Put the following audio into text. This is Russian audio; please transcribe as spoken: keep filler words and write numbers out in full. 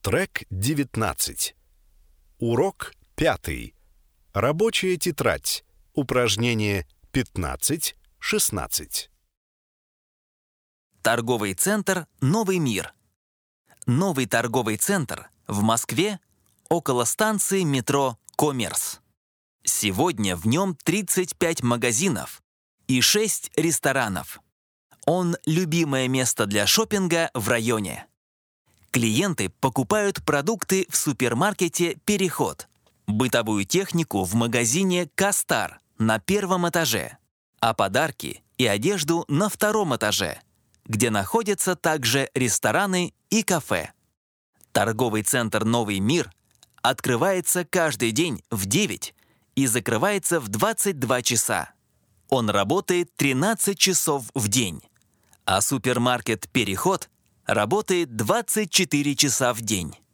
Трек девятнадцать. Урок пятый. Рабочая тетрадь. Упражнение пятнадцать шестнадцать. Торговый центр «Новый мир». Новый торговый центр в Москве около станции метро «Коммерс». Сегодня в нем тридцать пять магазинов и шесть ресторанов. Он любимое место для шопинга в районе. Клиенты покупают продукты в супермаркете «Переход», бытовую технику в магазине «Кастар» на первом этаже, а подарки и одежду на втором этаже, где находятся также рестораны и кафе. Торговый центр «Новый мир» открывается каждый день в девять и закрывается в двадцать два часа. Он работает тринадцать часов в день, а супермаркет «Переход» работает двадцать четыре часа в день.